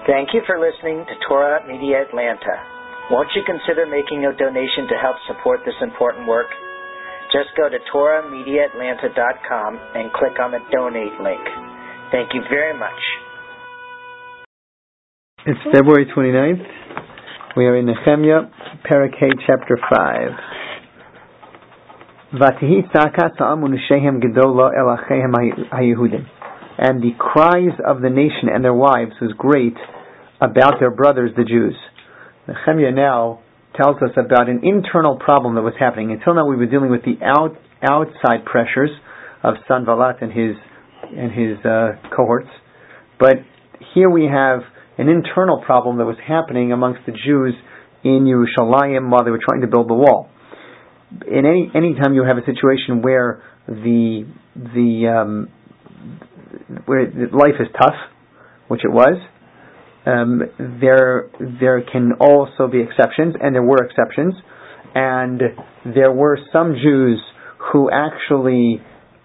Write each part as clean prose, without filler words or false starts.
Thank you for listening to Torah Media Atlanta. Won't you consider making a donation to help support this important work? Just go to TorahMediaAtlanta.com and click on the donate link. Thank you very much. It's February 29th. We are in Nehemiah, Perek Hey, chapter 5. Vatihi tza'akat ha'am u'nushehem gedola el achehem ha'Yehudim. And the cries of the nation and their wives was great about their brothers, the Jews. Nehemiah now tells us about an internal problem that was happening. Until now we were dealing with the outside pressures of Sanballat and his cohorts. But here we have an internal problem that was happening amongst the Jews in Yerushalayim while they were trying to build the wall. In any time you have a situation where where life is tough, which it was, there can also be exceptions, and there were exceptions, and there were some Jews who actually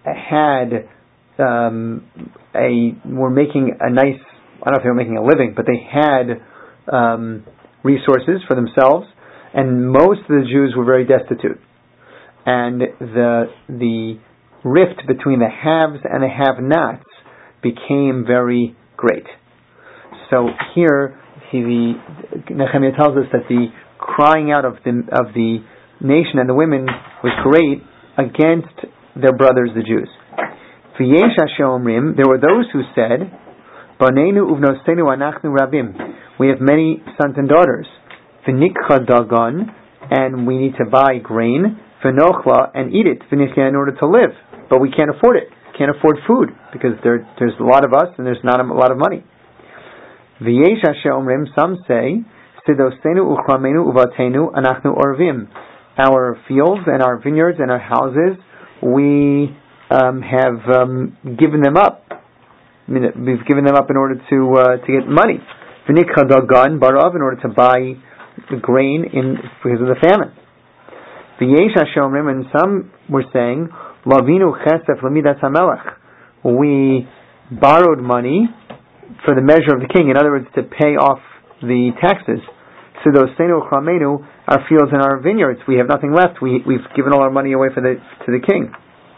were making a nice, I don't know if they were making a living, but they had resources for themselves, and most of the Jews were very destitute. And the rift between the haves and the have-nots became very great. So here, Nehemiah tells us that the crying out of the nation and the women was great against their brothers, the Jews. V'yesh asher omrim, there were those who said, Baneinu uvnosenu anachnu rabim, we have many sons and daughters. V'nikcha dagan, and we need to buy grain. V'nochla, and eat it. V'nichya, in order to live, but we can't afford it. Can't afford food because there's a lot of us and there's not a lot of money. V'yesh asher omrim, some say, Sidosenu uchramenu uvatenu anachnu orvim, our fields and our vineyards and our houses, we have given them up. We've given them up in order to get money. V'nikcha dagan barav, in order to buy the grain because of the famine. V'yesh asher omrim, and some were saying, Lavinu chesef lamidas hamelech, we borrowed money for the measure of the king. In other words, to pay off the taxes. Sidosenu uchramenu, our fields and our vineyards, we have nothing left. We've given all our money away to the king.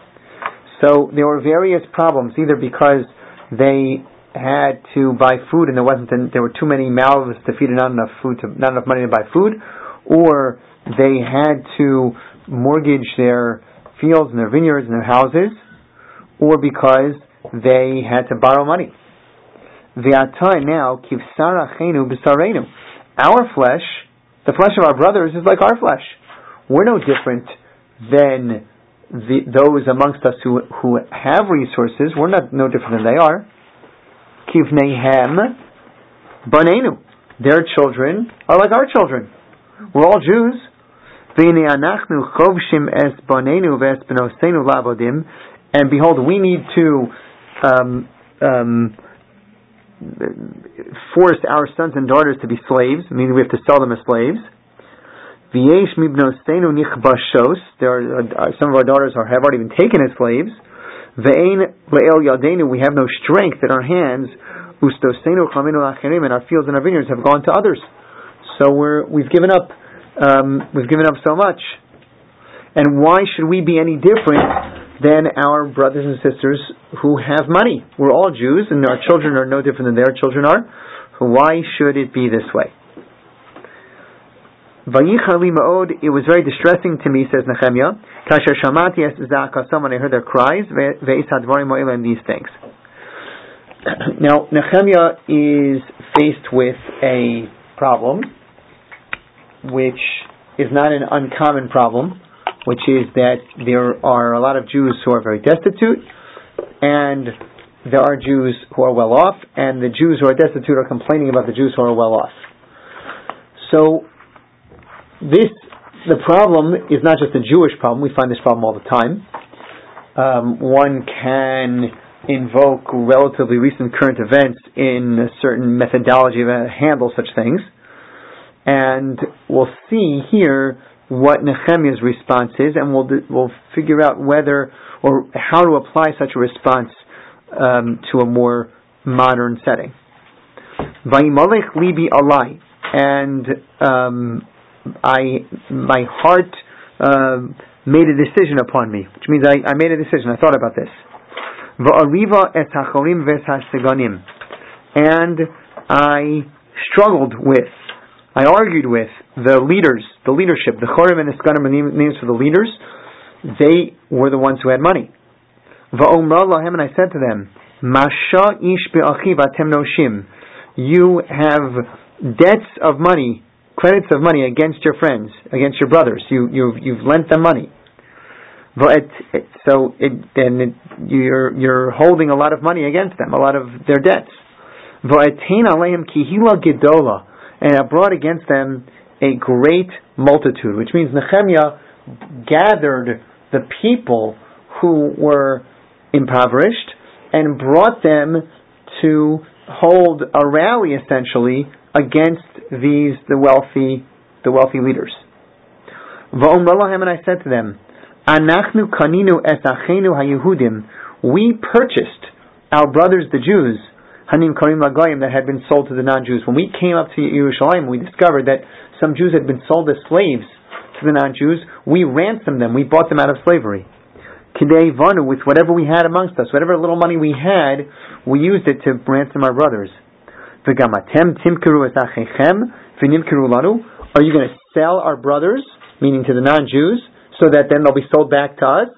So there were various problems, either because they had to buy food and there were too many mouths to feed and not enough money to buy food, or they had to mortgage their fields and their vineyards and their houses, or because they had to borrow money. V'atah, now, kivsar achenu b'sarenu, our flesh, the flesh of our brothers, is like our flesh. We're no different than those amongst us who have resources. We're no different than they are. Kivnehem banenu, their children are like our children. We're all Jews. And behold, we need to force our sons and daughters to be slaves, meaning we have to sell them as slaves. There are some of our daughters have already been taken as slaves. We have no strength in our hands, and our fields and our vineyards have gone to others. So we've given up. We've given up so much. And why should we be any different than our brothers and sisters who have money? We're all Jews, and our children are no different than their children are. So why should it be this way? It was very distressing to me, says Nehemiah, when I heard their cries, and these things. Now, Nehemiah is faced with a problem which is not an uncommon problem, which is that there are a lot of Jews who are very destitute, and there are Jews who are well off, and the Jews who are destitute are complaining about the Jews who are well off. So, the problem is not just a Jewish problem. We find this problem all the time. One can invoke relatively recent current events in a certain methodology to handle such things. And we'll see here what Nehemiah's response is, and we'll figure out whether or how to apply such a response to a more modern setting. Vayimalech libi alai, and my heart made a decision upon me, which means I made a decision. I thought about this. Va'ariva et hachorim ves haseganim, and I argued with the leaders, the leadership, the chorim and the seganim are names for the leaders. They were the ones who had money. Va'omra lahem, and I said to them, Masha ish be'achiv atem noshim, you have debts of money, credits of money against your friends, against your brothers. You've lent them money. You're holding a lot of money against them, a lot of their debts. And I brought against them a great multitude, which means Nehemiah gathered the people who were impoverished and brought them to hold a rally, essentially, against the wealthy leaders. And I said to them, Anachnu kaninu es achenu haYehudim, we purchased our brothers the Jews, hanim karim lagayim, that had been sold to the non-Jews. When we came up to Yerushalayim, we discovered that some Jews had been sold as slaves to the non-Jews. We ransomed them, we bought them out of slavery. Kidei vanu, with whatever we had amongst us, whatever little money we had, we used it to ransom our brothers. V'gamatem timkeru es achechem v'nimkeru lanu, are you going to sell our brothers, meaning to the non-Jews, so that then they'll be sold back to us?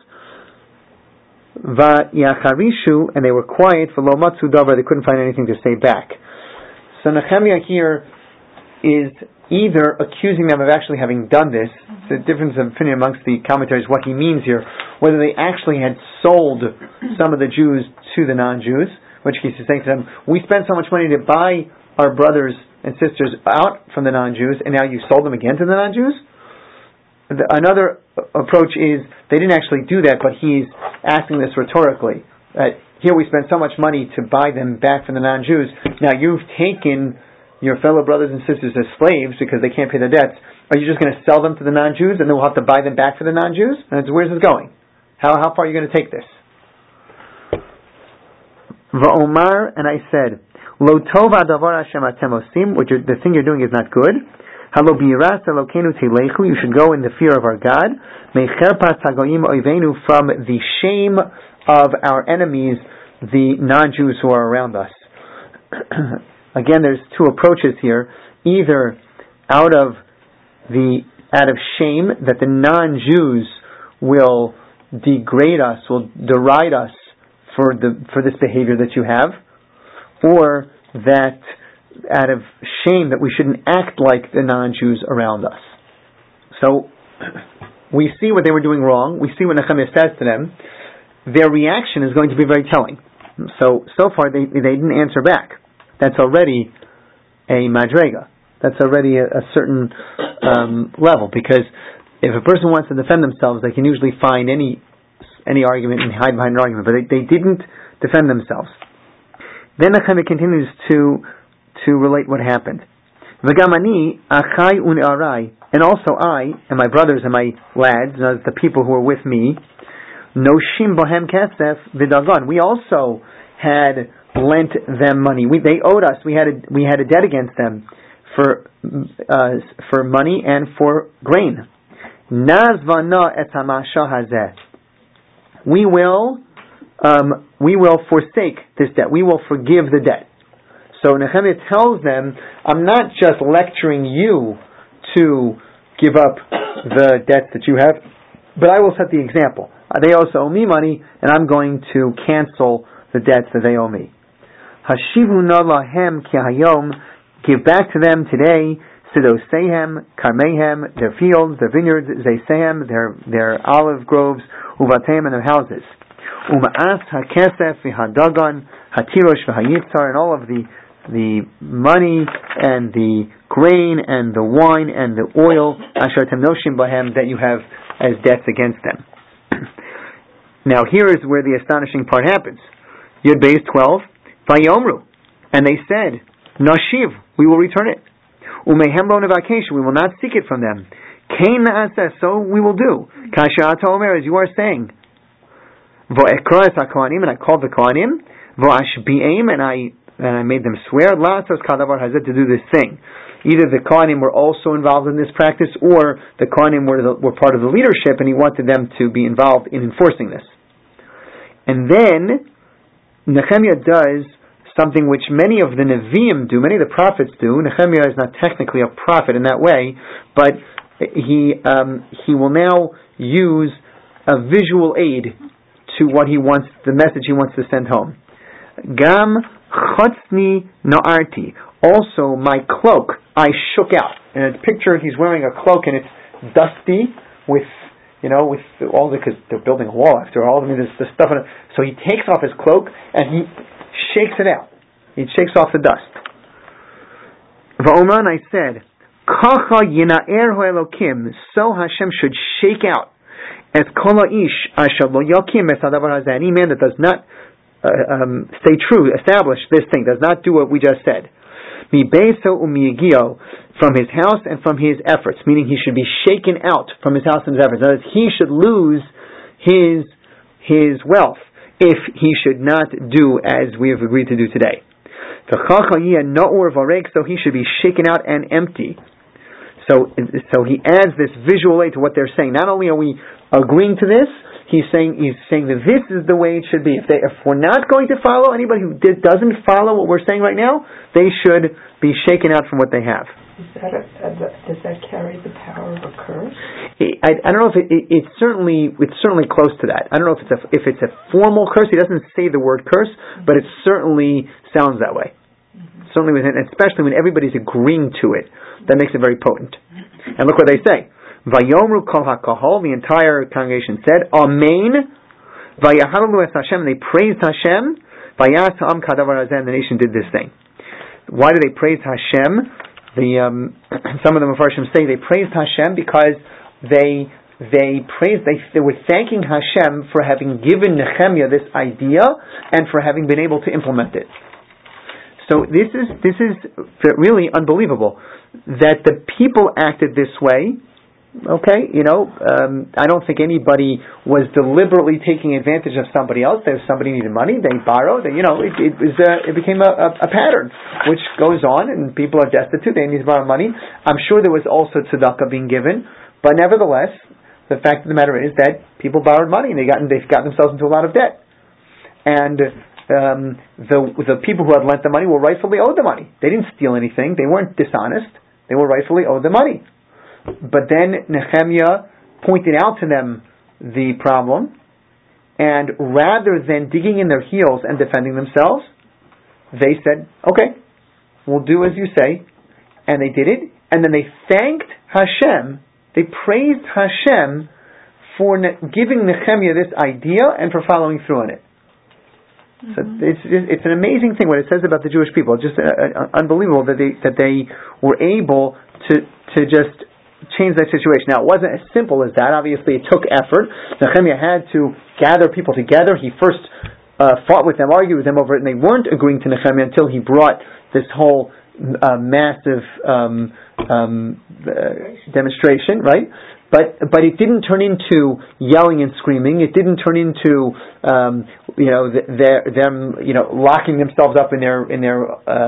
Va'yacharishu, and they were quiet, v'lo matzu davar, they couldn't find anything to say back. So Nehemiah here is either accusing them of actually having done this. The difference of opinion amongst the commentaries, what he means here, whether they actually had sold some of the Jews to the non-Jews, which case he's saying to them, we spent so much money to buy our brothers and sisters out from the non-Jews, and now you sold them again to the non-Jews? Another approach is they didn't actually do that, but he's asking this rhetorically. Here we spent so much money to buy them back from the non-Jews. Now you've taken your fellow brothers and sisters as slaves because they can't pay their debts. Are you just going to sell them to the non-Jews and then we'll have to buy them back for the non-Jews? And where's this going? How far are you going to take this? Va'omar, and I said, Lo tov hadavar Hashem atem osim, the thing you're doing is not good. Halo biras Elokeinu teilechu, you should go in the fear of our God. Mecherpas hagoyim oivenu, from the shame of our enemies, the non-Jews who are around us. Again, there's two approaches here. Either out of shame that the non-Jews will degrade us, will deride us for this behavior that you have, or that out of shame that we shouldn't act like the non-Jews around us. So we see what they were doing wrong. We see what Nehemiah says to them. Their reaction is going to be very telling. So far they didn't answer back. That's already a madrega. That's already a certain level, because if a person wants to defend themselves, they can usually find any argument and hide behind an argument, but they didn't defend themselves. Then Nehemiah continues to relate what happened. V'gamani achai u'ne'arai, and also I and my brothers and my lads, the people who were with me, noshim bohem kesef v'dagon. We also had lent them money. They owed us. We had a debt against them for money and for grain. Nazvana et hamasha hazeh. We will forsake this debt. We will forgive the debt. So Nehemiah tells them, I'm not just lecturing you to give up the debts that you have, but I will set the example. They also owe me money, and I'm going to cancel the debts that they owe me. Hashivu na lahem ki hayom, give back to them today, sidosehem, karmehem, their fields, their vineyards, zeisehem, their olive groves, uvatehem, and their houses. Uma'as hakesef v'hadagon, hatirosh v'hayitzar, and all of the money and the grain and the wine and the oil, asher tem noshim bahem, that you have as debts against them. Now here is where the astonishing part happens. Yud Beis 12, Vayomru, and they said, Nashiv, we will return it. Umehem lo nevakeshu, we will not seek it from them. Kain na'aseh, so we will do. Kasher ata omer, as you are saying. Vo'ekra es ha'kohanim, and I called the kohanim. Vo'ashbi'im, and I and I made them swear to do this thing. Either the Kohanim were also involved in this practice, or the Kohanim were part of the leadership, and he wanted them to be involved in enforcing this. And then Nehemiah does something which many of the Nevi'im do, many of the prophets do. Nehemiah is not technically a prophet in that way, but he will now use a visual aid to what he wants, the message he wants to send home. Gam chatzni na'arti. Also, my cloak I shook out. And it's picture he's wearing a cloak and it's dusty with all because they're building a wall after all. I mean, there's the stuff in it. So he takes off his cloak and he shakes it out. He shakes off the dust. Va'oman, I said, Kacha yina'er ho'elokim, so Hashem should shake out as kol ha'ish asher lo yakim es hadavar hazeh, any man that does not stay true, establish this thing, does not do what we just said. Mi beiso u'miyigio, from his house and from his efforts, meaning he should be shaken out from his house and his efforts. That is, he should lose his wealth if he should not do as we have agreed to do today. So he should be shaken out and empty. So he adds this visual aid to what they're saying. Not only are we agreeing to this, he's saying that this is the way it should be. If we're not going to follow, anybody who doesn't follow what we're saying right now, they should be shaken out from what they have. Does that carry the power of a curse? I don't know if it's certainly close to that. I don't know if it's a formal curse. He doesn't say the word curse, but it certainly sounds that way. Mm-hmm. Certainly, especially when everybody's agreeing to it, that makes it very potent. And look what they say. Vayomru kol hakahol, the entire congregation said, Amen. Vayahalalu es Hashem, they praised Hashem. Vayas ha'am kadavar hazeh, and the nation did this thing. Why do they praise Hashem? Some of the Mefarshim say they praised Hashem because they were thanking Hashem for having given Nehemiah this idea and for having been able to implement it. So this is really unbelievable that the people acted this way. Okay, I don't think anybody was deliberately taking advantage of somebody else. If somebody needed money, they borrowed. It became a pattern which goes on, and people are destitute. They need to borrow money. I'm sure there was also tzedakah being given, but nevertheless, the fact of the matter is that people borrowed money and they've got themselves into a lot of debt. And the people who had lent the money were rightfully owed the money. They didn't steal anything. They weren't dishonest. They were rightfully owed the money. But then Nehemiah pointed out to them the problem, and rather than digging in their heels and defending themselves, they said, okay, we'll do as you say, and they did it, and then they thanked Hashem, they praised Hashem for giving Nehemiah this idea and for following through on it. Mm-hmm. So it's an amazing thing what it says about the Jewish people. Just unbelievable that they were able to just change that situation. Now, it wasn't as simple as that. Obviously, it took effort. Nehemiah had to gather people together. He first fought with them, argued with them over it, and they weren't agreeing to Nehemiah until he brought this whole massive demonstration, right? But it didn't turn into yelling and screaming. It didn't turn into them locking themselves up in their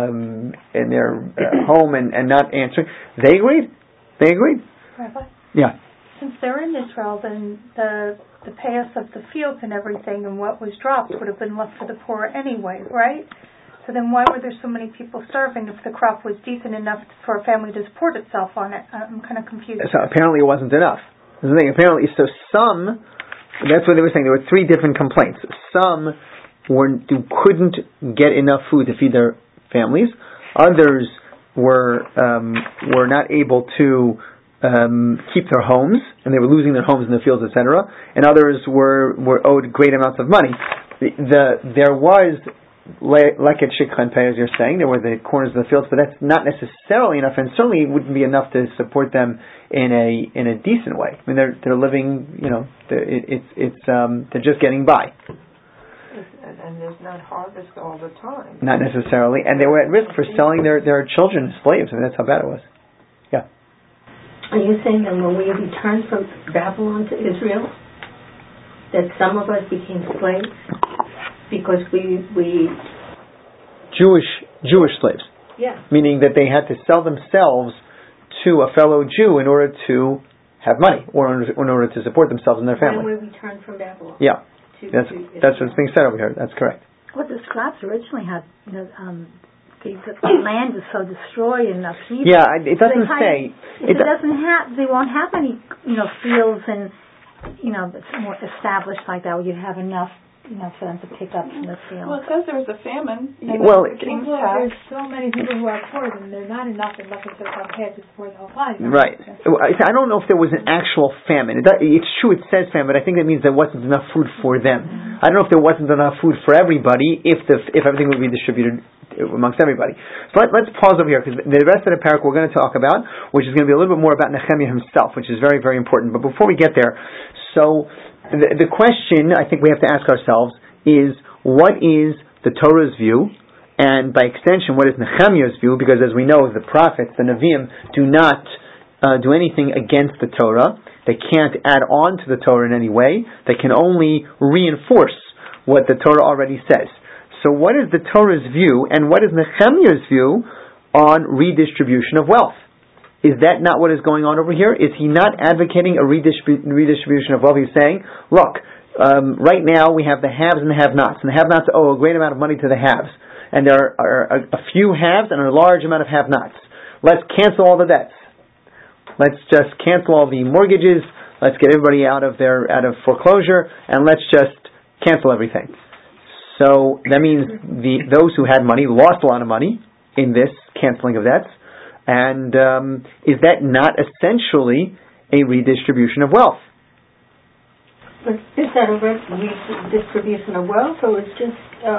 home and not answering. They agreed. Rabbi? Yeah. Since they're in Israel, then the payoffs of the fields and everything and what was dropped would have been left for the poor anyway, right? So then why were there so many people starving if the crop was decent enough for a family to support itself on it? I'm kind of confused. So apparently it wasn't enough. Apparently, so some, that's what they were saying, there were three different complaints. Some couldn't get enough food to feed their families. Others were not able to keep their homes, and they were losing their homes in the fields, etc. And others were owed great amounts of money. There was, like at Shikha and Pei, as you're saying, there were the corners of the fields, but that's not necessarily enough, and certainly wouldn't be enough to support them in a decent way. I mean, they're living, they're just getting by. And there's not harvest all the time. Not necessarily, and they were at risk for selling their children as slaves. I mean, that's how bad it was. Yeah. Are you saying that when we returned from Babylon to Israel, that some of us became slaves because we Jewish Jewish slaves. Yeah. Meaning that they had to sell themselves to a fellow Jew in order to have money, or in order to support themselves and their family. When we returned from Babylon. Yeah. That's what's being said over here. That's correct. Well, the scribes originally had, the land was so destroyed and upheaval. Yeah, it doesn't say. They won't have any, fields and, that's more established like that where you have enough, for them to pick up from the field. Well, it says there was a famine. There's so many people who are poor, and they're not enough to compare to support the whole body. Right. I don't know if there was an actual famine. It's true it says famine, but I think that means there wasn't enough food for them. I don't know if there wasn't enough food for everybody, if everything would be distributed amongst everybody. So let's pause over here, because the rest of the parak we're going to talk about, which is going to be a little bit more about Nehemiah himself, which is very, very important. But before we get there, so the question I think we have to ask ourselves is, what is the Torah's view? And by extension, what is Nehemiah's view? Because as we know, the prophets, the Nevi'im, do not do anything against the Torah. They can't add on to the Torah in any way. They can only reinforce what the Torah already says. So what is the Torah's view, and what is Nehemiah's view on redistribution of wealth? Is that not what is going on over here? Is he not advocating a redistribution of wealth? He's saying, look, right now we have the haves and the have-nots, and the have-nots owe a great amount of money to the haves. And there are a few haves and a large amount of have-nots. Let's cancel all the debts. Let's just cancel all the mortgages. Let's get everybody out of foreclosure, and let's just cancel everything. So that means those who had money lost a lot of money in this canceling of debts. And is that not essentially a redistribution of wealth? But is that a redistribution of wealth, or is just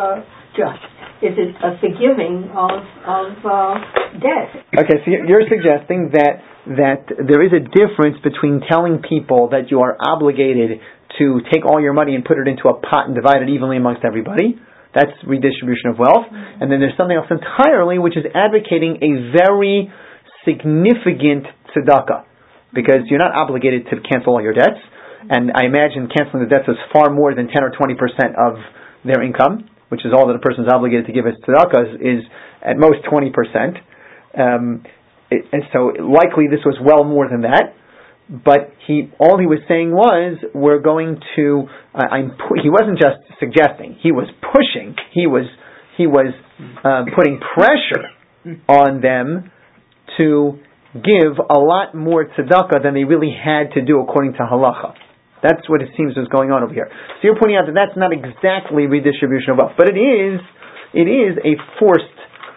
is it a forgiving of debt? Okay, so you're suggesting that there is a difference between telling people that you are obligated to take all your money and put it into a pot and divide it evenly amongst everybody. That's redistribution of wealth. Mm-hmm. And then there's something else entirely, which is advocating a very significant tzedakah, because you're not obligated to cancel all your debts. And I imagine canceling the debts is far more than 10 or 20% of their income, which is all that a person is obligated to give as tzedakah, is at most 20%. And so likely this was well more than that. But all he was saying was, we're going to. He wasn't just suggesting; he was pushing. He was putting pressure on them to give a lot more tzedakah than they really had to do according to halacha. That's what it seems is going on over here. So you're pointing out that that's not exactly redistribution of wealth, but it is a forced.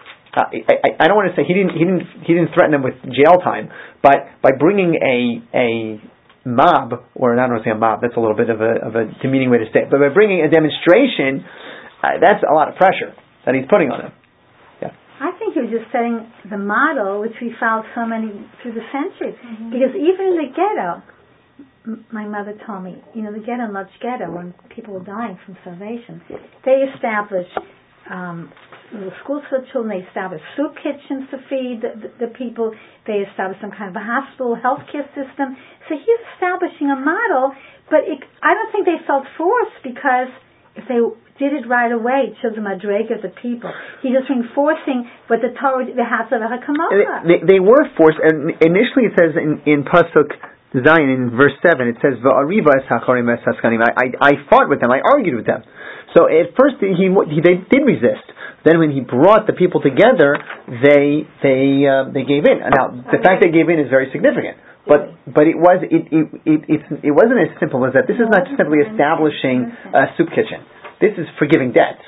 I don't want to say he didn't threaten them with jail time, but by bringing a mob, or I don't want to say a mob, that's a little bit of a demeaning way to say it, but by bringing a demonstration, that's a lot of pressure that he's putting on them. Yeah. I think he was just setting the model which we found so many through the centuries, because even in the ghetto, my mother told me, the ghetto, Lodz ghetto, when people were dying from starvation, they established little schools for the children. They established soup kitchens to feed the people. They established some kind of a hospital healthcare system. So he's establishing a model, but I don't think they felt forced, because if they did it right away, it shows the madrega of the people. He's just reinforcing what the Torah, the house of Hakamocha. They were forced, and initially it says in Pasuk Zion, in verse 7, it says, "Va'ariva es hacharim es haskanim." I fought with them, I argued with them. So at first they did resist. Then when he brought the people together, they gave in. Now the fact they gave in is very significant. But it wasn't as simple as that. This is not just simply establishing a soup kitchen. This is forgiving debts.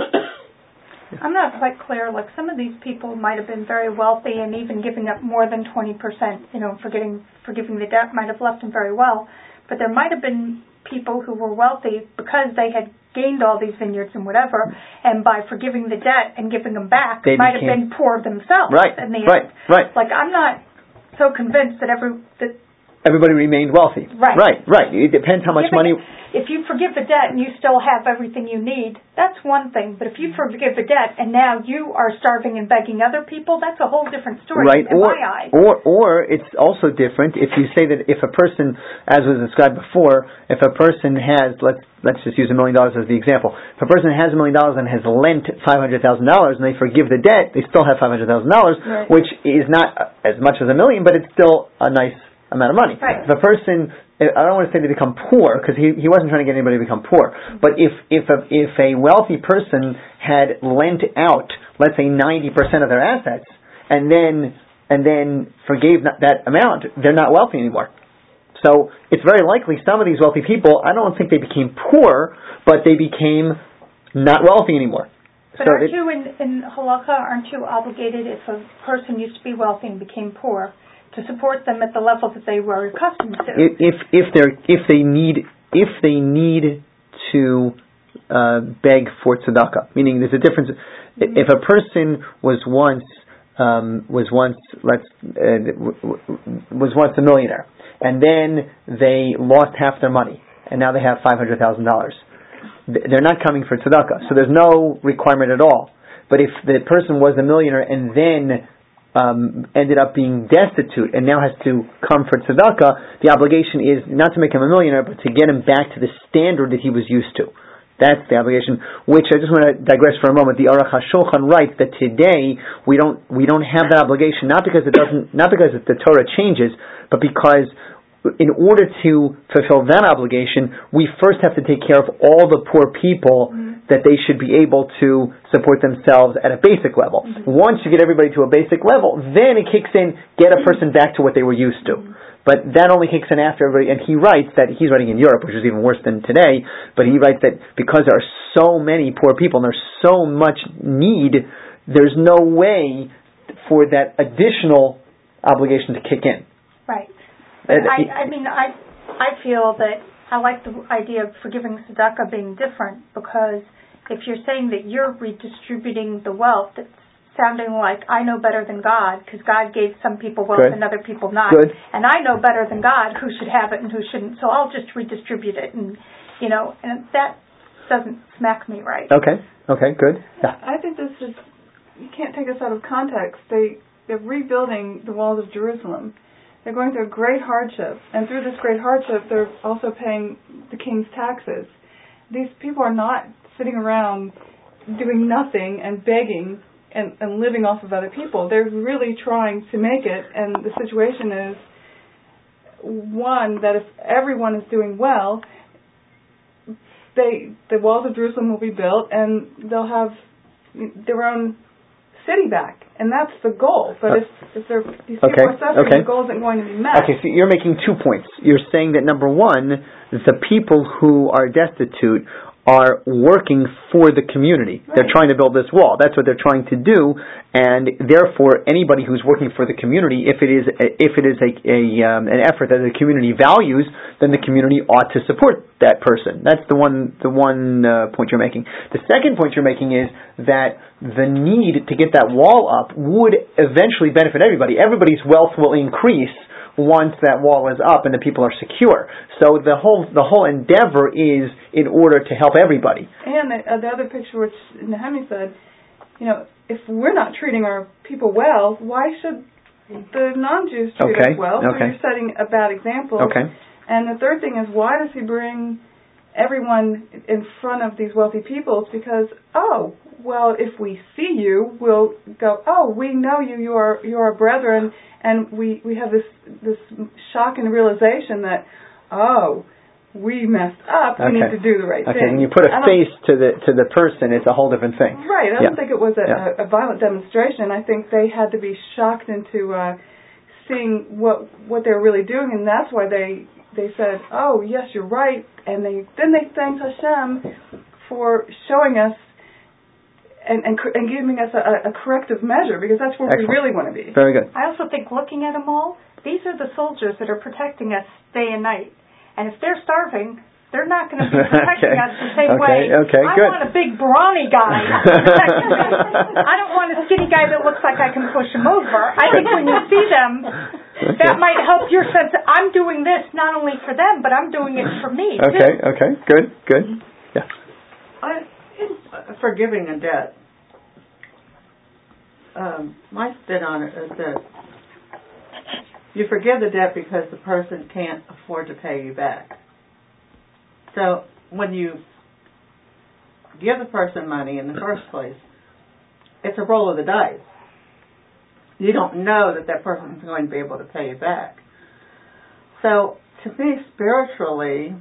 I'm not quite clear. Like, some of these people might have been very wealthy, and even giving up more than 20%, forgiving the debt might have left them very well. But there might have been people who were wealthy because they had gained all these vineyards and whatever, and by forgiving the debt and giving them back, they might have been poor themselves. Right. In the end. Right. Like, I'm not so convinced that everybody remained wealthy. Right. It depends how much money. If you forgive the debt and you still have everything you need, that's one thing. But if you forgive the debt and now you are starving and begging other people, that's a whole different story in my eyes. Or it's also different if you say that if a person, as was described before, if a person has, let's just use $1 million as the example. If a person has $1 million and has lent $500,000 and they forgive the debt, they still have $500,000, which is not as much as $1 million, but it's still a nice amount of money. Right. If a person, I don't want to say they become poor, because he wasn't trying to get anybody to become poor, but if a wealthy person had lent out, let's say 90% of their assets, and then forgave that amount, they're not wealthy anymore. So it's very likely some of these wealthy people, I don't think they became poor, but they became not wealthy anymore. But aren't you in halakha, aren't you obligated if a person used to be wealthy and became poor to support them at the level that they were accustomed to? If they need to beg for tzedakah, meaning there's a difference. If a person was once a millionaire, and then they lost half their money, and now they have $500,000, they're not coming for tzedakah, so there's no requirement at all. But if the person was a millionaire and then ended up being destitute and now has to come for tzedakah, the obligation is not to make him a millionaire, but to get him back to the standard that he was used to. That's the obligation. Which I just want to digress for a moment. The Aruch HaShulchan writes that today we don't have that obligation, not because the Torah changes, but because in order to fulfill that obligation, we first have to take care of all the poor people that they should be able to support themselves at a basic level. Once you get everybody to a basic level, then it kicks in, get a person back to what they were used to. But that only kicks in after everybody, and he writes that, he's writing in Europe, which is even worse than today, but he writes that because there are so many poor people and there's so much need, there's no way for that additional obligation to kick in. Right. But I feel that I like the idea of forgiving tzedakah being different, because if you're saying that you're redistributing the wealth, it's sounding like I know better than God, because God gave some people wealth and other people not. Good. And I know better than God who should have it and who shouldn't, so I'll just redistribute it. And that doesn't smack me right. Okay, good. Yeah. I think this is, you can't take this out of context. They're rebuilding the walls of Jerusalem. They're going through a great hardship, and through this great hardship, they're also paying the king's taxes. These people are not sitting around doing nothing and begging and living off of other people. They're really trying to make it, and the situation is one that if everyone is doing well, the walls of Jerusalem will be built, and they'll have their own city back, and that's the goal. But if these people are suffering, the goal isn't going to be met. Okay, so you're making 2 points. You're saying that number one, the people who are destitute are working for the community. Right. They're trying to build this wall. That's what they're trying to do, and therefore anybody who's working for the community, if it is an effort that the community values, then the community ought to support that person. That's the one point you're making. The second point you're making is that the need to get that wall up would eventually benefit everybody. Everybody's wealth will increase once that wall is up and the people are secure. So the whole endeavor is in order to help everybody. And the other picture, which Nehemiah said, if we're not treating our people well, why should the non-Jews treat us well? So you're setting a bad example. Okay. And the third thing is, why does he bring everyone in front of these wealthy people? It's because, if we see you, we'll go, we know you, you are brethren, and we have this shock and realization that, we messed up, we need to do the right thing. Okay, when you put a face to the person, it's a whole different thing. Right, I don't think it was a violent demonstration. I think they had to be shocked into seeing what they were really doing, and that's why they said, yes, you're right, and then they thanked Hashem for showing us and giving us a corrective measure, because that's where we really want to be. Very good. I also think, looking at them all, these are the soldiers that are protecting us day and night. And if they're starving, they're not going to be protecting us the same way. I want a big, brawny guy. I don't want a skinny guy that looks like I can push him over. I think when you see them That might help your sense that I'm doing this not only for them, but I'm doing it for me, too. Okay, good. Yeah. Forgiving a debt. My spin on it is that you forgive the debt because the person can't afford to pay you back. So when you give the person money in the first place, it's a roll of the dice. You don't know that person's going to be able to pay you back. So to me, spiritually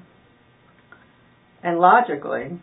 and logically,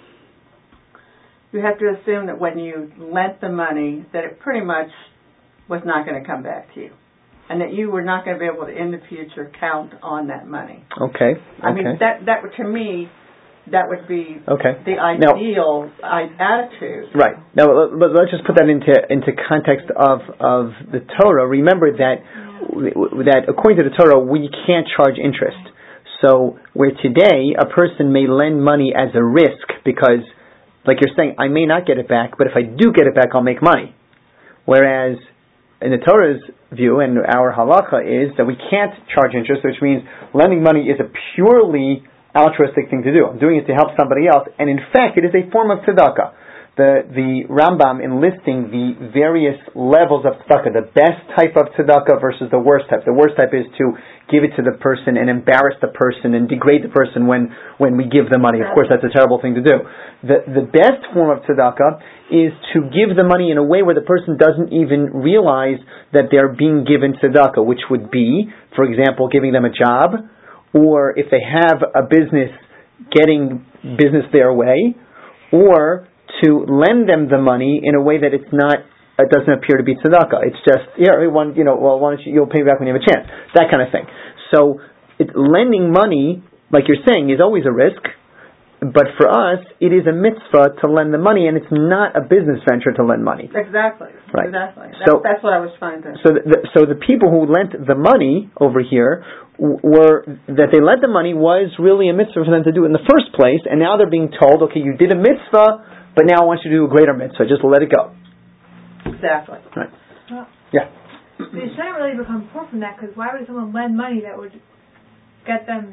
you have to assume that when you lent the money, that it pretty much was not going to come back to you. And that you were not going to be able to, in the future, count on that money. Okay. I mean, that to me, that would be the ideal attitude. Right. Now, let's just put that into context of the Torah. Remember that according to the Torah, we can't charge interest. So, where today a person may lend money as a risk because, like you're saying, I may not get it back, but if I do get it back, I'll make money. Whereas in the Torah's view, and our halacha is that we can't charge interest, which means lending money is a purely altruistic thing to do. I'm doing it to help somebody else, and in fact, it is a form of tzedakah. The Rambam enlisting the various levels of tzedakah, the best type of tzedakah versus the worst type. The worst type is to give it to the person and embarrass the person and degrade the person when we give the money. Of course, that's a terrible thing to do. The best form of tzedakah is to give the money in a way where the person doesn't even realize that they're being given tzedakah, which would be, for example, giving them a job, or if they have a business, getting business their way, or to lend them the money in a way that it doesn't appear to be tzedakah. It's just, why don't you'll pay me back when you have a chance. That kind of thing. So, lending money, like you're saying, is always a risk, but for us, it is a mitzvah to lend the money, and it's not a business venture to lend money. Exactly. Right. Exactly. That's what I was trying to... So the people who lent the money over here that they lent the money was really a mitzvah for them to do it in the first place, and now they're being told, okay, you did a mitzvah, but now I want you to do a greater mitzvah. Just let it go. Exactly. Right. Well, yeah. They shouldn't really become poor from that, because why would someone lend money that would get them,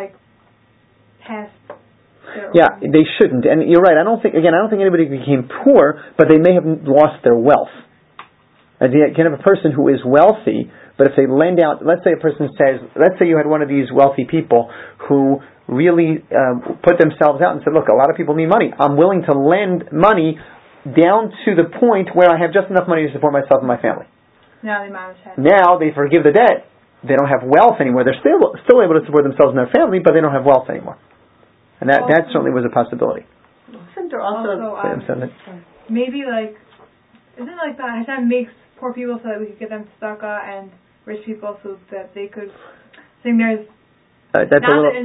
past their... Yeah, they shouldn't. And you're right. I don't think anybody became poor, but they may have lost their wealth. And you can have a person who is wealthy, but if they lend out, let's say you had one of these wealthy people who really put themselves out and said, look, a lot of people need money. I'm willing to lend money down to the point where I have just enough money to support myself and my family. Now they forgive the debt. They don't have wealth anymore. They're still able to support themselves and their family, but they don't have wealth anymore. And that certainly was a possibility. Isn't there also maybe isn't it like that Hashem makes poor people so that we could give them tzedakah and rich people so that they could... I think there's... That's a little...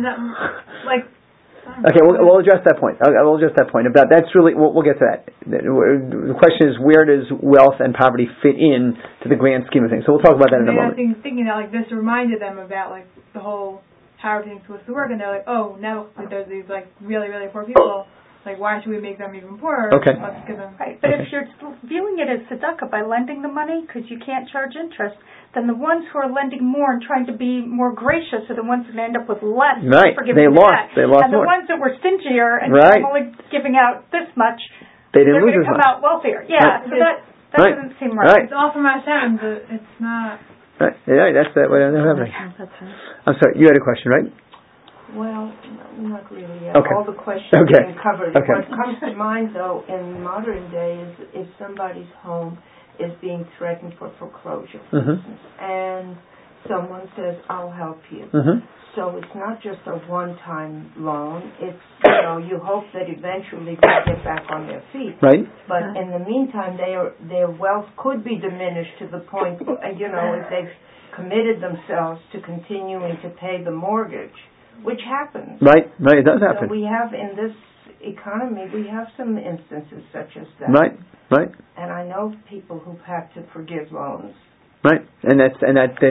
Okay, we'll address that point. We'll address that point. About that's really we'll get to that. The question is, where does wealth and poverty fit in to the grand scheme of things? So we'll talk about that in a moment. I was thinking that this reminded them about the whole how everything's supposed to work, and they're like, oh, now there's these really really poor people. Why should we make them even poorer? Okay. Let's give them... Right, but if you're viewing it as tzedakah by lending the money, because you can't charge interest, then the ones who are lending more and trying to be more gracious are the ones that end up with less. Right, they lost and more. the ones that were stingier and only giving out this much, they're going to come out wealthier. Yeah, right. So that doesn't seem right. It's all from Hashem, but it's not... Right, yeah, that's what happening. I'm sorry, you had a question, right? Well, not really. Okay. All the questions have been covered. Okay. What comes to mind, though, in modern day is if somebody's home is being threatened for foreclosure, for instance, and someone says, I'll help you. So it's not just a one-time loan. It's, you hope that eventually they get back on their feet. Right. But in the meantime, their wealth could be diminished to the point, if they've committed themselves to continuing to pay the mortgage, which happens. Right, it does happen. So we have, in this economy, we have some instances such as that. Right. And I know people who've had to forgive loans. Right, and that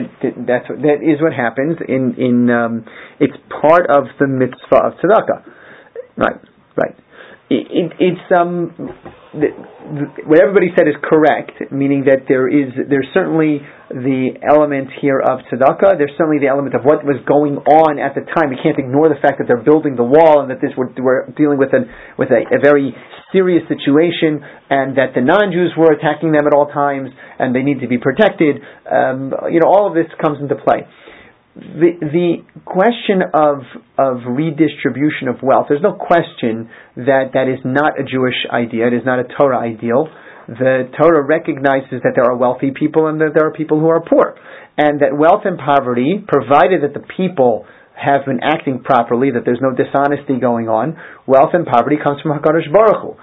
is what happens in it's part of the mitzvah of tzedakah. Right. what everybody said is correct, meaning that there's certainly the element here of tzedakah. There's certainly the element of what was going on at the time. We can't ignore the fact that they're building the wall and that we're dealing with a very serious situation, and that the non-Jews were attacking them at all times, and they need to be protected. All of this comes into play. The question of redistribution of wealth, there's no question that is not a Jewish idea. It is not a Torah ideal. The Torah recognizes that there are wealthy people and that there are people who are poor, and that wealth and poverty, provided that the people have been acting properly, that there's no dishonesty going on, wealth and poverty comes from HaKadosh Baruch Hu.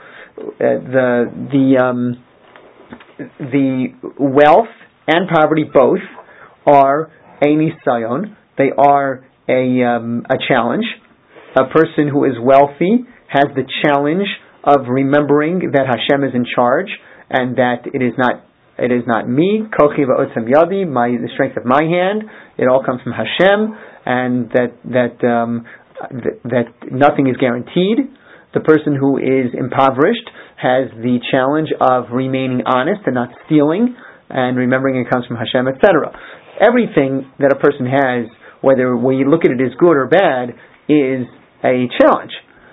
The wealth and poverty both are a nisayon. They are a challenge. A person who is wealthy has the challenge of remembering that Hashem is in charge, and that it is not me, kochi va'otzem yadi, the strength of my hand. It all comes from Hashem, and that nothing is guaranteed. The person who is impoverished has the challenge of remaining honest and not stealing, and remembering it comes from Hashem, etc. Everything that a person has, whether we look at it as good or bad, is a challenge.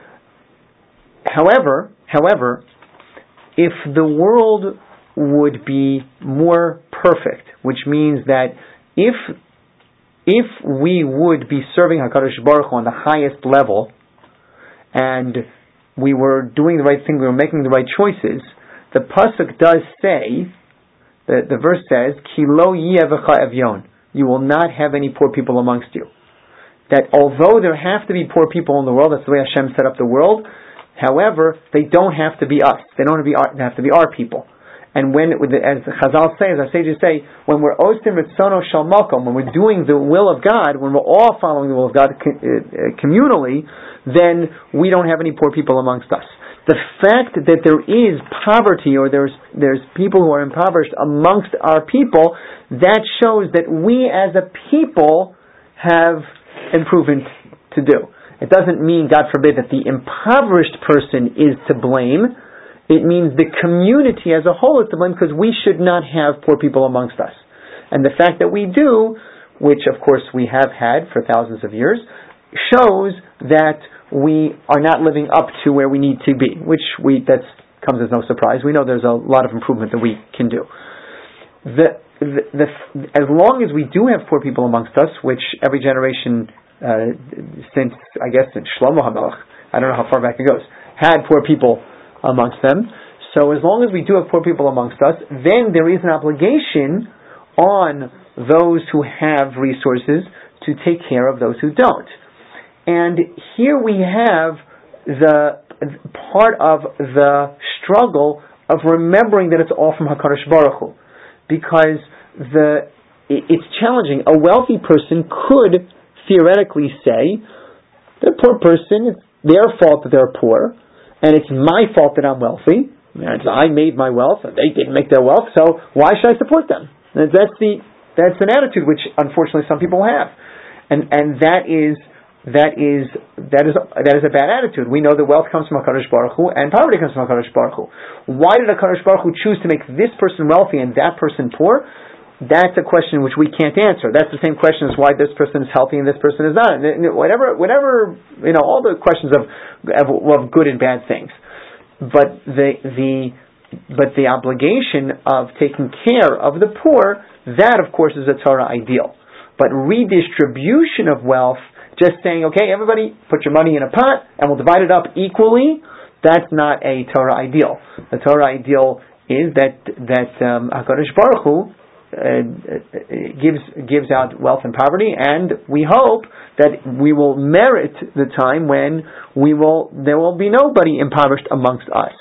However, if the world would be more perfect, which means that if we would be serving HaKadosh Baruch Hu on the highest level, and we were doing the right thing, we were making the right choices, the pasuk does say, the verse says, Ki lo yevecha evyon, you will not have any poor people amongst you. That although there have to be poor people in the world, that's the way Hashem set up the world, however, they don't have to be us. They don't have to be our people. And as Chazal say, as our sages say, when we're ostim ritzono shel malkom, when we're doing the will of God, when we're all following the will of God communally, then we don't have any poor people amongst us. The fact that there is poverty, or there's people who are impoverished amongst our people, that shows that we as a people have improvement to do. It doesn't mean, God forbid, that the impoverished person is to blame. It means the community as a whole is to blame, because we should not have poor people amongst us. And the fact that we do, which of course we have had for thousands of years, shows that we are not living up to where we need to be, that comes as no surprise. We know there's a lot of improvement that we can do. As long as we do have poor people amongst us, which every generation since Shlomo HaMelech, I don't know how far back it goes, had poor people amongst them. So as long as we do have poor people amongst us, then there is an obligation on those who have resources to take care of those who don't. And here we have the part of the struggle of remembering that it's all from HaKadosh Baruch Hu, because it's challenging. A wealthy person could theoretically say, the poor person, it's their fault that they're poor, and it's my fault that I'm wealthy. I made my wealth, and they didn't make their wealth, so why should I support them? And that's an attitude which unfortunately some people have, and that is a bad attitude. We know that wealth comes from HaKadosh Baruch Hu and poverty comes from HaKadosh Baruch Hu. Why did HaKadosh Baruch Hu choose to make this person wealthy and that person poor? That's a question which we can't answer. That's the same question as why this person is healthy and this person is not. Whatever, all the questions of good and bad things. But the obligation of taking care of the poor, that of course is a Torah ideal. But redistribution of wealth, just saying, okay, everybody put your money in a pot and we'll divide it up equally, that's not a Torah ideal. The Torah ideal is that HaKadosh Baruch Hu gives out wealth and poverty, and we hope that we will merit the time when there will be nobody impoverished amongst us.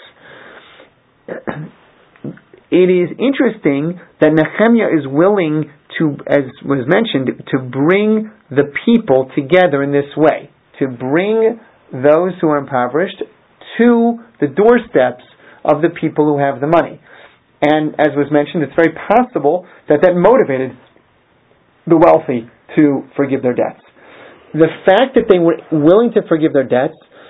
It is interesting that Nehemiah is willing to, as was mentioned, to bring the people together in this way, to bring those who are impoverished to the doorsteps of the people who have the money. And as was mentioned, it's very possible that motivated the wealthy to forgive their debts. The fact that they were willing to forgive their debts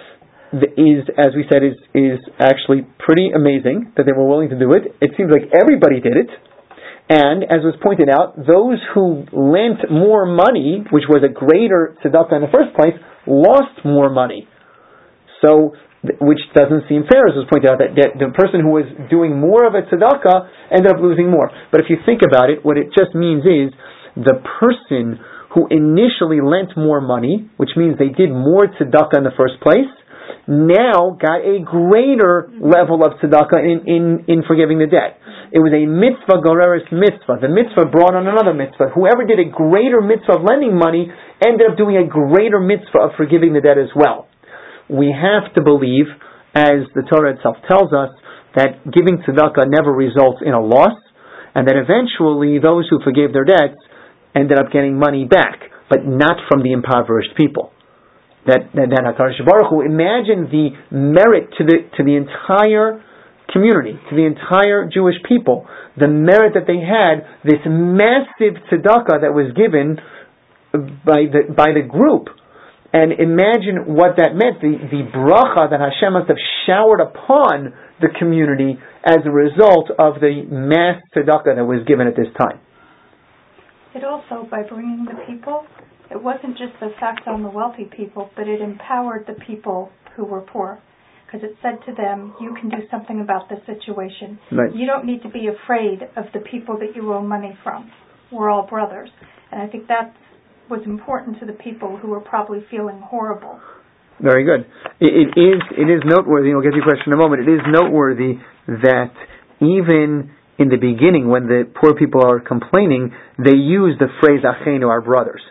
is, as we said, is actually pretty amazing that they were willing to do it. It seems like everybody did it. And, as was pointed out, those who lent more money, which was a greater tzedakah in the first place, lost more money. So, which doesn't seem fair, as was pointed out, that the person who was doing more of a tzedakah ended up losing more. But if you think about it, what it just means is the person who initially lent more money, which means they did more tzedakah in the first place, now got a greater level of tzedakah in forgiving the debt. It was a mitzvah goreres mitzvah. The mitzvah brought on another mitzvah. Whoever did a greater mitzvah of lending money ended up doing a greater mitzvah of forgiving the debt as well. We have to believe, as the Torah itself tells us, that giving tzedakah never results in a loss, and that eventually those who forgave their debts ended up getting money back, but not from the impoverished people. That HaKadosh Baruch Hu, imagine the merit to the entire community, to the entire Jewish people, the merit that they had, this massive tzedakah that was given by the group. And imagine what that meant, the bracha that Hashem must have showered upon the community as a result of the mass tzedakah that was given at this time. It also, by bringing the people, it wasn't just the effect on the wealthy people, but it empowered the people who were poor. Because it said to them, you can do something about this situation. Right. You don't need to be afraid of the people that you owe money from. We're all brothers. And I think that was important to the people who were probably feeling horrible. Very good. It is noteworthy, and we'll get to your question in a moment, it is noteworthy that even in the beginning, when the poor people are complaining, they use the phrase "Achenu," our brothers.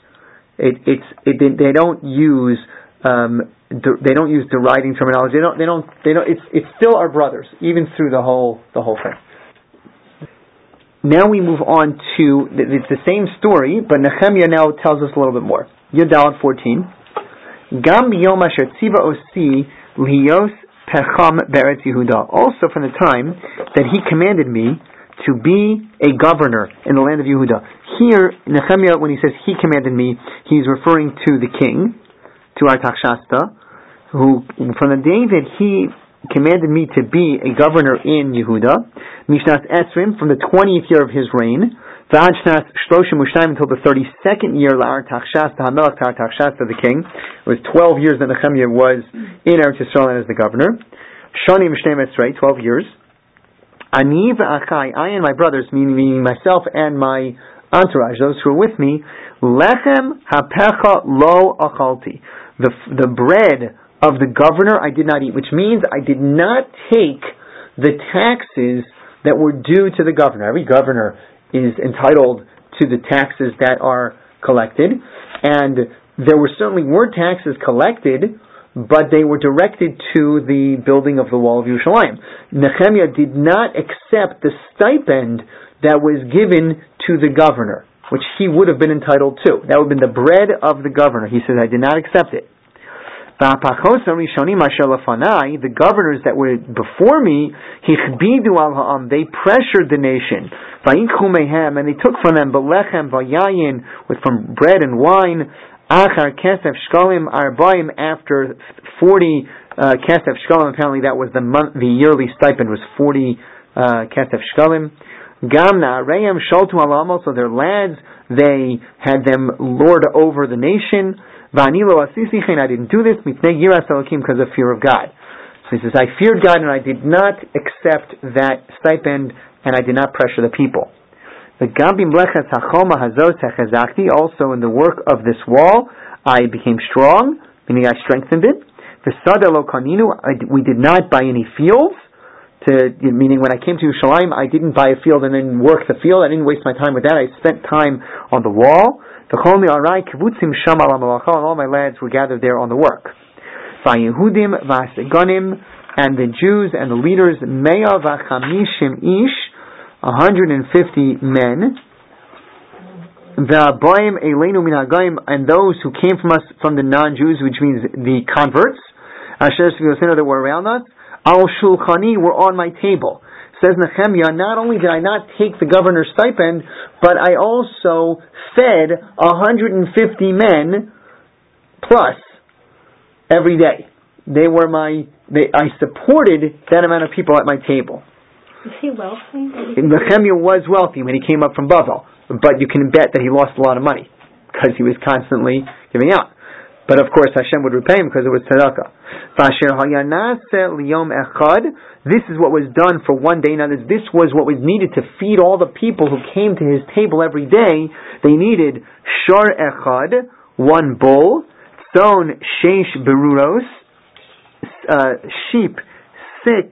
They don't use deriding terminology. They don't. It's still our brothers, even through the whole thing. Now we move on to it's the same story, but Nehemiah now tells us a little bit more. Yudalad 14. Gam b'yom asher tziva osi liyos pecham be'eretz Yehuda. Also from the time that he commanded me to be a governor in the land of Yehuda. Here, Nehemiah, when he says he commanded me, he's referring to the king, to Artaxerxes, who, from the day that he commanded me to be a governor in Yehuda, Mishnas Esrim, from the 20th year of his reign, V'ad Shloshim U'Shnayim, until the 32nd year, La'Artaxerxes, Hamelach Artaxerxes, the king. It was 12 years that Nehemiah was in Eretz Yisrael as the governor. Shanim Shneim Esrei, 12 years. Ani v'achai, I and my brothers, meaning myself and my entourage, those who are with me, lechem hapecha lo achalti. The bread of the governor I did not eat, which means I did not take the taxes that were due to the governor. Every governor is entitled to the taxes that are collected, and there certainly were taxes collected, but they were directed to the building of the wall of Yerushalayim. Nehemiah did not accept the stipend that was given to the governor, which he would have been entitled to. That would have been the bread of the governor. He says, I did not accept it. The governors that were before me, they pressured the nation, and they took from them from bread and wine, after 40 kesef shkalim. Apparently that was the yearly stipend was 40 kesef shkalim. Gam na'areim sholtu alamo, so their lads, they had them lord over the nation. V'anilo asisichen, I didn't do this, mitnei yiras elokim, because of fear of God. So he says, I feared God and I did not accept that stipend and I did not pressure the people. The gambim lechet hachoma hazot hechazakti, also in the work of this wall, I became strong, meaning I strengthened it. The sada lo kaninu, we did not buy any fields. Meaning when I came to Yerushalayim, I didn't buy a field and then work the field. I didn't waste my time with that. I spent time on the wall. And all my lads were gathered there on the work. And the Jews and the leaders, 150 men, and those who came from us from the non-Jews, which means the converts, that were around us, al shulchani, were on my table. Says Nehemiah, not only did I not take the governor's stipend, but I also fed 150 men plus every day. I supported that amount of people at my table. Was he wealthy? Nehemiah was wealthy when he came up from Bavel, but you can bet that he lost a lot of money because he was constantly giving out. But of course Hashem would repay him because it was tzedakah. This is what was done for one day. Now this was what was needed to feed all the people who came to his table every day. They needed shor echad, one bull, tzon sheish beruros, sheep, 6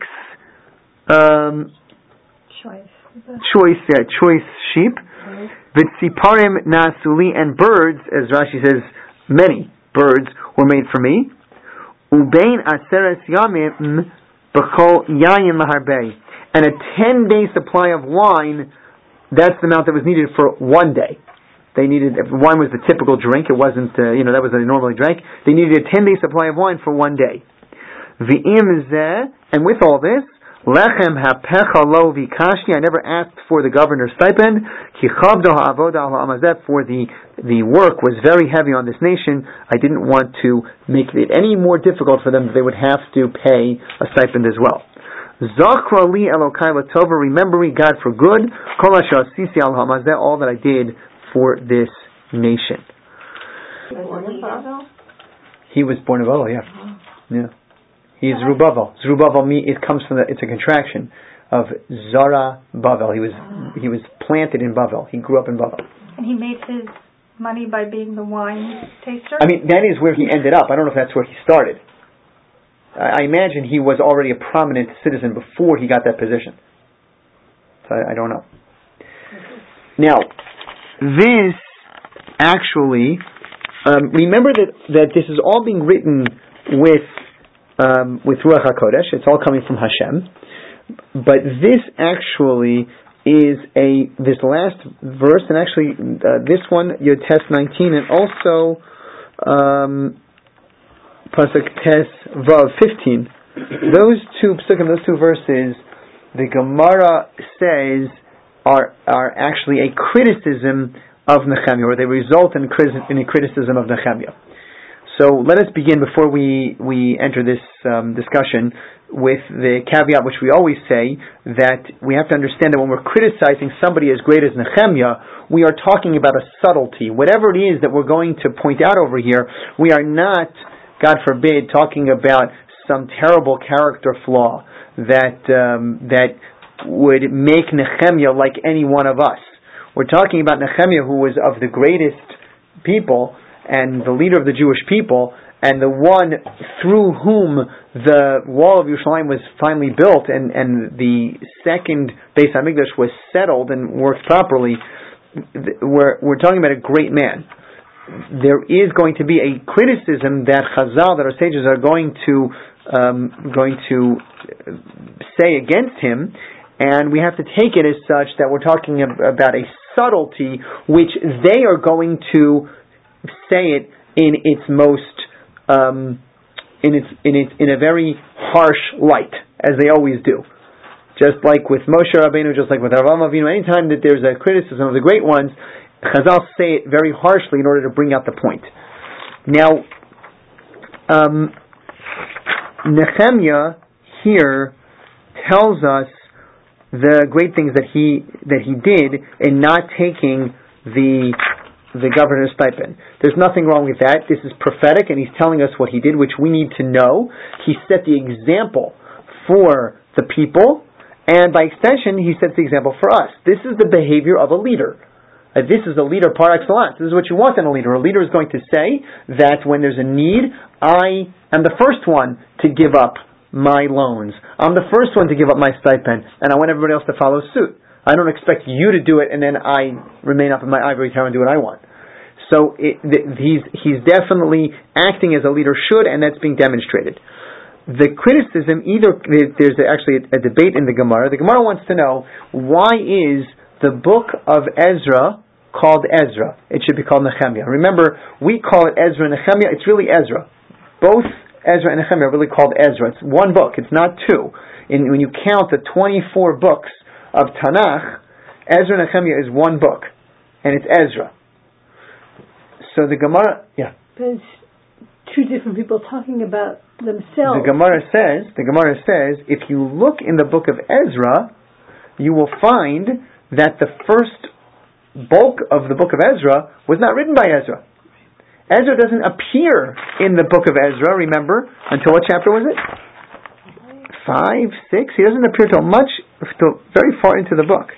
choice sheep, v'tziparim nasuli, and birds, as Rashi says, many birds were made for me. Ubein aseres yamim b'chol yayin laharbei, and a 10-day supply of wine. That's the amount that was needed for one day. They needed, if wine was the typical drink, it wasn't that was what they normally drank. They needed a 10-day supply of wine for one day. V'im zeh, and with all this, lechem hapecha lo vikashni, I never asked for the governor's stipend. Ki chavdo ha'avoda ha'amazeh, for the work was very heavy on this nation. I didn't want to make it any more difficult for them. They would have to pay a stipend as well. Zachra li Elokai latova, remember me, God, for good. Kol asher asisi al ha'amazeh, all that I did for this nation. He was born in Bavel, yeah. He's Zerubbabel. Zerubbabel, it comes from it's a contraction of Zara Bavel. He was planted in Bavel. He grew up in Bavel. And he made his money by being the wine taster? I mean, that is where he ended up. I don't know if that's where he started. I imagine he was already a prominent citizen before he got that position. So I don't know. Now, this actually, remember that this is all being written with Ruach HaKodesh. It's all coming from Hashem. But this actually is this last verse, and actually this one, Yod Tes 19, and also Pasuk Tes Vav 15. Those two psukim, those two verses, the Gemara says are actually a criticism of Nehemiah, or they result in a criticism of Nehemiah. So let us begin, before we enter this discussion, with the caveat which we always say, that we have to understand that when we're criticizing somebody as great as Nehemiah, we are talking about a subtlety. Whatever it is that we're going to point out over here, we are not, God forbid, talking about some terrible character flaw that would make Nehemiah like any one of us. We're talking about Nehemiah, who was of the greatest people and the leader of the Jewish people, and the one through whom the wall of Yerushalayim was finally built, and the second Beis HaMikdash was settled and worked properly. We're talking about a great man. There is going to be a criticism that Chazal, that our sages are going to say against him, and we have to take it as such that we're talking about a subtlety which they are going to say it in its most in a very harsh light, as they always do. Just like with Moshe Rabbeinu, just like with Avraham Avinu, anytime that there's a criticism of the great ones, Chazal say it very harshly in order to bring out the point. Now, Nehemiah here tells us the great things that he did in not taking the governor's stipend. There's nothing wrong with that. This is prophetic, and he's telling us what he did, which we need to know. He set the example for the people, and by extension, he sets the example for us. This is the behavior of a leader. This is a leader par excellence. This is what you want in a leader. A leader is going to say that when there's a need, I am the first one to give up my loans. I'm the first one to give up my stipend, and I want everybody else to follow suit. I don't expect you to do it, and then I remain up in my ivory tower and do what I want. So he's definitely acting as a leader should, and that's being demonstrated. The criticism, there's actually a debate in the Gemara. The Gemara wants to know, why is the book of Ezra called Ezra? It should be called Nehemiah. Remember, we call it Ezra and Nehemiah. It's really Ezra. Both Ezra and Nehemiah are really called Ezra. It's one book. It's not two. When you count the 24 books of Tanakh, Ezra and Nehemiah is one book, and it's Ezra. So the Gemara, There's two different people talking about themselves. The Gemara says, if you look in the book of Ezra, you will find that the first bulk of the book of Ezra was not written by Ezra. Ezra doesn't appear in the book of Ezra, remember, until what chapter was it? 5, 6? He doesn't appear till very far into the book.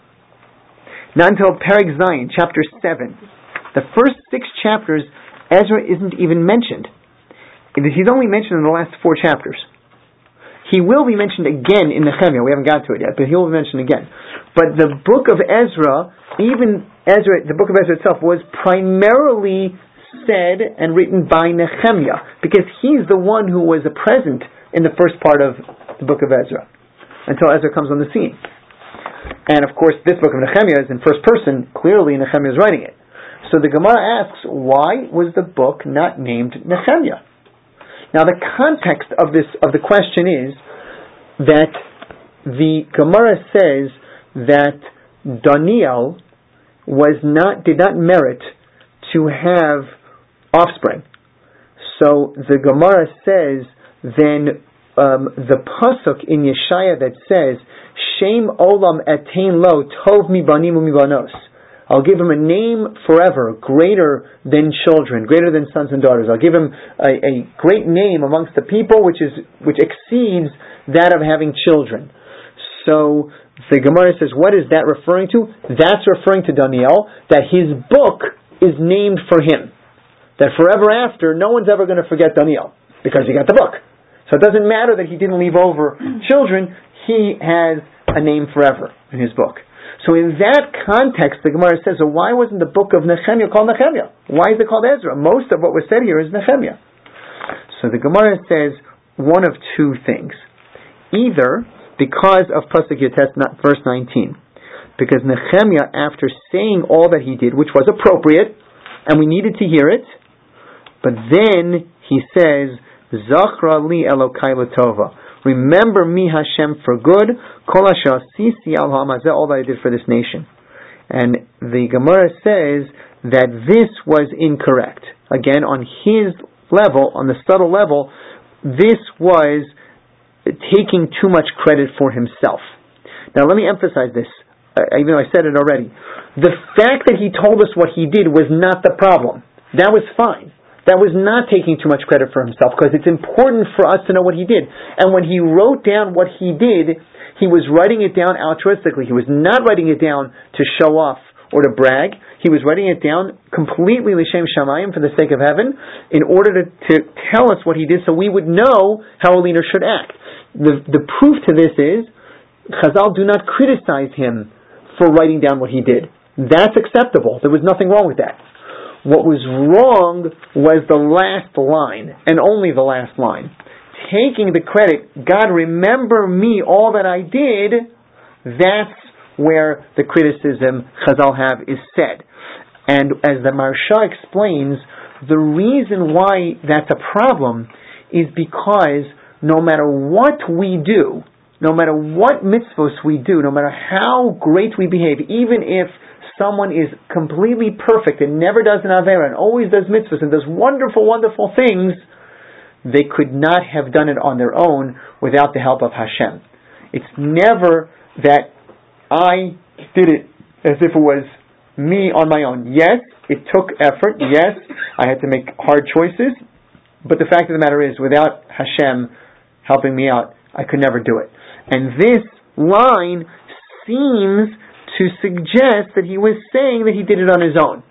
Not until Perek Zayin, chapter 7. The first 6 chapters, Ezra isn't even mentioned. He's only mentioned in the last 4 chapters. He will be mentioned again in Nehemiah. We haven't got to it yet, but he will be mentioned again. But the book of Ezra, the book of Ezra itself, was primarily said and written by Nehemiah, because he's the one who was present in the first part of the book of Ezra, until Ezra comes on the scene. And of course, this book of Nehemiah is in first person. Clearly, Nehemiah is writing it. So the Gemara asks, why was the book not named Nehemiah? Now, the context of the question is that the Gemara says that Daniel did not merit to have offspring. So the Gemara says then the pasuk in Yeshaya that says Shem Olam Etein Lo Tov Mi Banim Umi Banos, I'll give him a name forever, greater than children, greater than sons and daughters. I'll give him a great name amongst the people, which exceeds that of having children. So the Gemara says, what is that referring to? That's referring to Daniel, that his book is named for him. That forever after, no one's ever going to forget Daniel, because he got the book. So it doesn't matter that he didn't leave over children, he has a name forever in his book. So in that context, the Gemara says, so why wasn't the book of Nehemiah called Nehemiah? Why is it called Ezra? Most of what was said here is Nehemiah. So the Gemara says one of two things. Either because of Pasuk Yotes, verse 19, because Nehemiah, after saying all that he did, which was appropriate, and we needed to hear it, but then he says, Zachra li Elokai l'tova. Remember me, Hashem, for good. Kol asher asisi al ha'amazeh, all that I did for this nation. And the Gemara says that this was incorrect. Again, on his level, on the subtle level, this was taking too much credit for himself. Now, let me emphasize this, even though I said it already. The fact that he told us what he did was not the problem. That was fine. That was not taking too much credit for himself, because it's important for us to know what he did. And when he wrote down what he did, he was writing it down altruistically. He was not writing it down to show off or to brag. He was writing it down completely l'shem shamayim, for the sake of heaven, in order to tell us what he did, so we would know how a leader should act. The proof to this is, Chazal do not criticize him for writing down what he did. That's acceptable. There was nothing wrong with that. What was wrong was the last line, and only the last line. Taking the credit, God, remember me, all that I did, that's where the criticism Chazal have is said. And as the Maharsha explains, the reason why that's a problem is because no matter what we do, no matter what mitzvos we do, no matter how great we behave, even if someone is completely perfect and never does an avera and always does mitzvahs and does wonderful, wonderful things, they could not have done it on their own without the help of Hashem. It's never that I did it as if it was me on my own. Yes, it took effort. Yes, I had to make hard choices. But the fact of the matter is, without Hashem helping me out, I could never do it. And this line seems to suggest that he was saying that he did it on his own.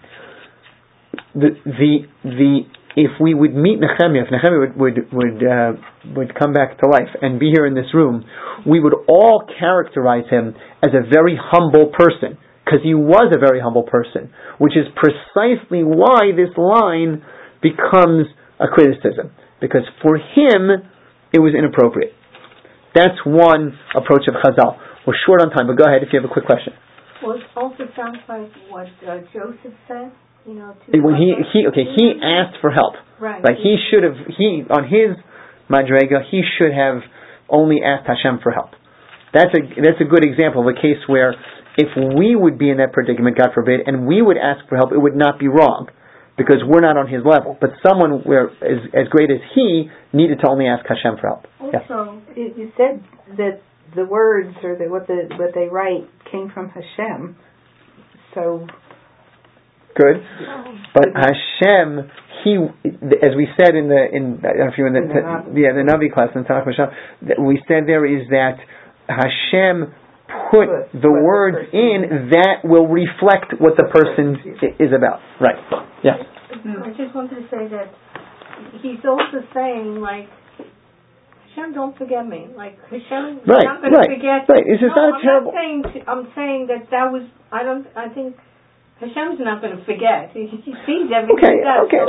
If we would meet Nehemiah, if Nehemiah would come back to life and be here in this room, we would all characterize him as a very humble person, because he was a very humble person, which is precisely why this line becomes a criticism, because for him it was inappropriate. That's one approach of Chazal. We're short on time, but go ahead if you have a quick question. Well, it also sounds like what Joseph said. When he asked for help. Right. Like on his madrega, he should have only asked Hashem for help. That's a good example of a case where if we would be in that predicament, God forbid, and we would ask for help, it would not be wrong. because we're not on his level. But someone as great as he needed to only ask Hashem for help. Also, you said that the words or what they write came from Hashem. So good, but Hashem, as we said in I don't know if you were in the Navi class in Tanakh Mishal, we said there is that Hashem put the words in that will reflect what the person is about. Right. Yeah. I just wanted to say that he's also saying, like, Hashem, don't forget me. Like, Hashem, right, not going to forget. Right. It's just not terrible. I'm saying that was. I think Hashem's not going to forget. He sees everything. Okay.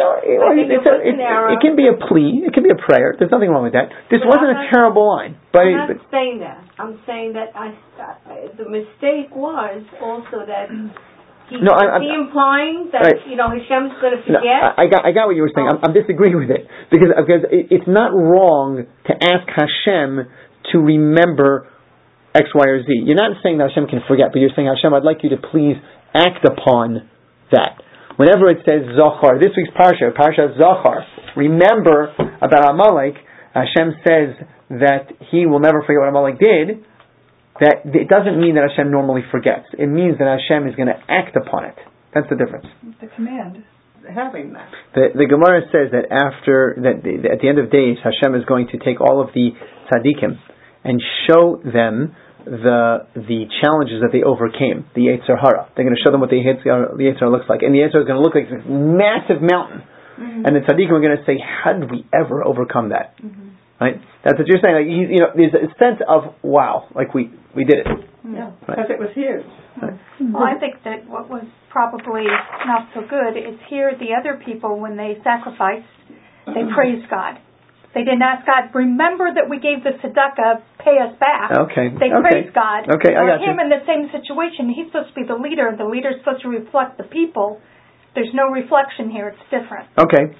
It can be a plea. It can be a prayer. There's nothing wrong with that. This wasn't a terrible line. I'm not saying that. I'm saying that the mistake was also that. Is he implying that Hashem's going to forget? No, I got what you were saying. I'm disagreeing with it because it's not wrong to ask Hashem to remember X, Y, or Z. You're not saying that Hashem can forget, but you're saying, Hashem, I'd like you to please act upon that. Whenever it says Zohar, this week's Parsha Zohar, remember about Amalek, Hashem says that He will never forget what Amalek did. That it doesn't mean that Hashem normally forgets. It means that Hashem is going to act upon it. That's the difference. The command. Having that. The Gemara says that at the end of days, Hashem is going to take all of the tzaddikim and show them the challenges that they overcame, the Yetzer Hara. They're going to show them what the Yetzer Hara looks like. And the Yetzer Hara is going to look like this massive mountain. Mm-hmm. And the tzaddikim are going to say, how did we ever overcome that? Mm-hmm. Right? That's what you're saying. Like, there's a sense of, wow, like we did it. Yeah, because it was huge. Right. Well, I think that what was probably not so good is here the other people, when they sacrificed, they praised God. They didn't ask God, remember that we gave the tzedakah, pay us back. Okay. They praised God. Okay, I got him in the same situation, he's supposed to be the leader, and the leader's supposed to reflect the people. There's no reflection here, it's different. Okay.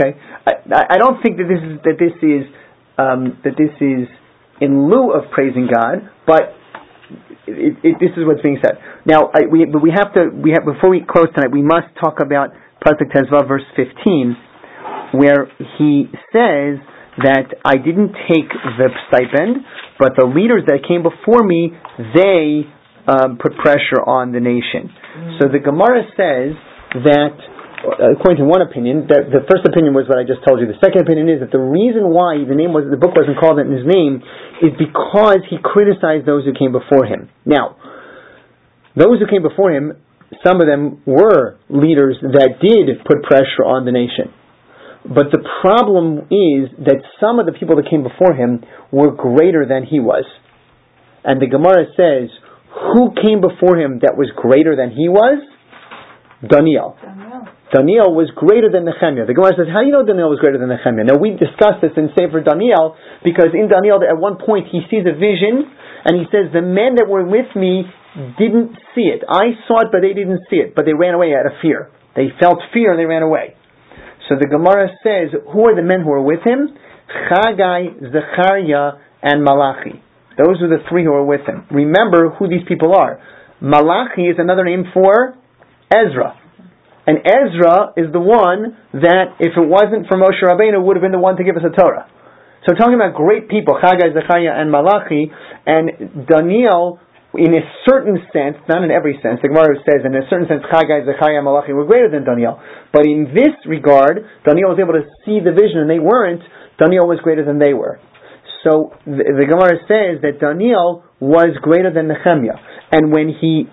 I don't think that this is in lieu of praising God, but this is what's being said. Now, before we close tonight, we must talk about Pasuk Tezvav, verse 15, where he says that I didn't take the stipend, but the leaders that came before me, they put pressure on the nation. So the Gemara says that, according to one opinion, that the first opinion was what I just told you. The second opinion is that the reason why the book wasn't called in his name is because he criticized those who came before him. Now, those who came before him, some of them were leaders that did put pressure on the nation. But the problem is that some of the people that came before him were greater than he was. And the Gemara says, who came before him that was greater than he was? Daniel. Daniel was greater than Nehemiah. The Gemara says, how do you know Daniel was greater than Nehemiah? Now, we discussed this in Sefer Daniel, because in Daniel, at one point, he sees a vision, and he says, the men that were with me didn't see it. I saw it, but they didn't see it. But they ran away out of fear. They felt fear, and they ran away. So the Gemara says, who are the men who are with him? Chagai, Zechariah, and Malachi. Those are the three who are with him. Remember who these people are. Malachi is another name for Ezra. And Ezra is the one that, if it wasn't for Moshe Rabbeinu, would have been the one to give us a Torah. So we're talking about great people, Chagai, Zechariah, and Malachi, and Daniel, in a certain sense, not in every sense, the Gemara says, in a certain sense, Chagai, Zechariah, and Malachi were greater than Daniel. But in this regard, Daniel was able to see the vision, and they weren't. Daniel was greater than they were. So the Gemara says that Daniel was greater than Nehemiah. And when he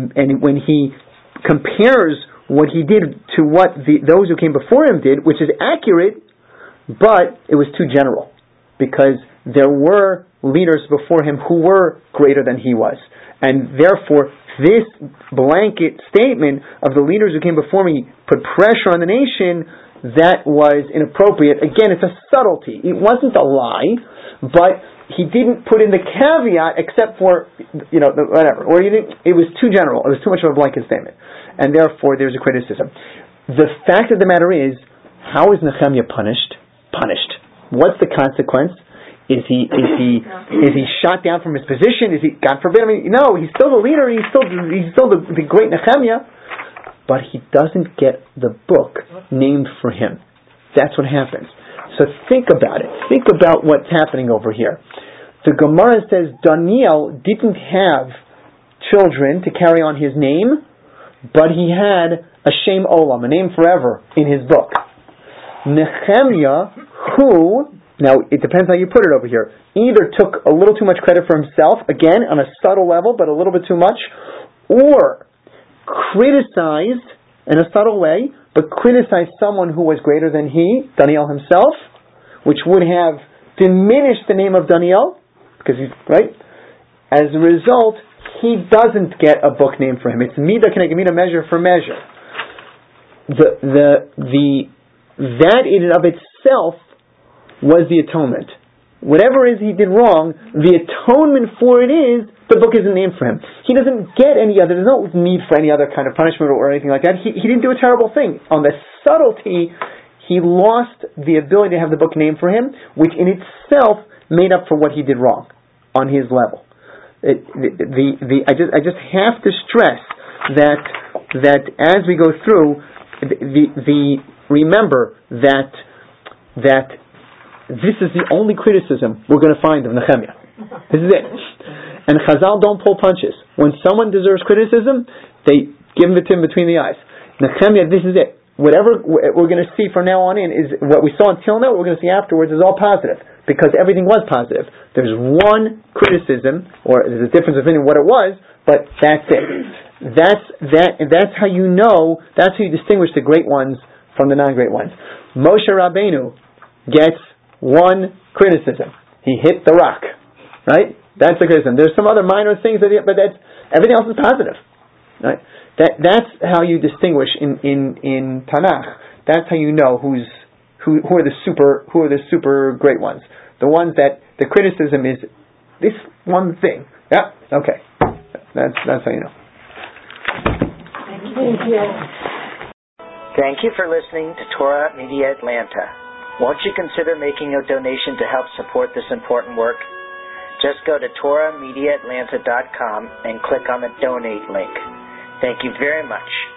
compares what he did to what those who came before him did, which is accurate, but it was too general, because there were leaders before him who were greater than he was. And therefore, this blanket statement of the leaders who came before me put pressure on the nation, that was inappropriate. Again, it's a subtlety. It wasn't a lie, but he didn't put in the caveat except for, whatever. Or it was too general. It was too much of a blanket statement. And therefore, there's a criticism. The fact of the matter is, how is Nehemiah punished? What's the consequence? Is he shot down from his position? Is he, God forbid? No, he's still the leader. He's still the great Nehemiah. but he doesn't get the book named for him. That's what happens. So think about it. Think about what's happening over here. The Gemara says Daniel didn't have children to carry on his name, but he had a Shem Olam, a name forever, in his book. Nehemiah, who, now it depends how you put it over here, either took a little too much credit for himself, again on a subtle level, but a little bit too much, or criticized in a subtle way, but criticized someone who was greater than he, Daniel himself, which would have diminished the name of Daniel, because he's, right? As a result, he doesn't get a book named for him. It's midah keneged midah, measure for measure. That in and of itself was the atonement. Whatever it is he did wrong, the atonement for it is the book isn't named for him. He doesn't get any other. There's no need for any other kind of punishment or anything like that. He didn't do a terrible thing. On the subtlety, he lost the ability to have the book named for him, which in itself made up for what he did wrong on his level. I just have to stress that as we go through, remember that this is the only criticism we're going to find of Nehemiah. This is it. And Chazal don't pull punches. When someone deserves criticism, they give it to him between the eyes. Nehemiah, this is it. Whatever we're going to see from now on in is what we saw until now. What we're going to see afterwards is all positive, because everything was positive. There's one criticism, or there's a difference of opinion what it was, but that's it. That's how you know. That's how you distinguish the great ones from the non-great ones. Moshe Rabbeinu gets one criticism. He hit the rock, right? That's the criticism. There's some other minor things, but everything else is positive, right? That's how you distinguish in Tanakh. That's how you know who are the super great ones. The ones that the criticism is this one thing. Yeah, okay. That's how you know. Thank you. Thank you for listening to Torah Media Atlanta. Won't you consider making a donation to help support this important work? Just go to TorahMediaAtlanta.com and click on the donate link. Thank you very much.